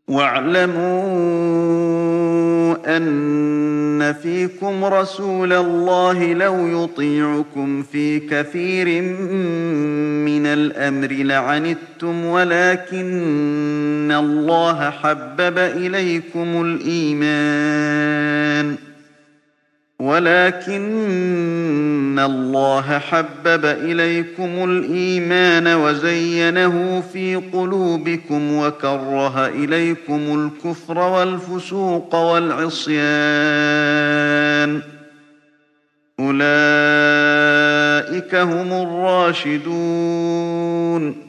وَاعْلَمُوا أَنَّ فِيكُمْ رَسُولَ اللَّهِ لَوْ يُطِيعُكُمْ فِي كَثِيرٍ مِّنَ الْأَمْرِ لَعَنِتُّمْ وَلَٰكِنَّ اللَّهَ حَبَّبَ إِلَيْكُمُ الْإِيمَانَ وَزَيَّنَهُ فِي قُلُوبِكُمْ وَكَرَّهَ إِلَيْكُمُ الْكُفْرَ وَالْفُسُوقَ وَالْعِصْيَانَ ۚ أُولَٰئِكَ هُمُ الرَّاشِدُونَ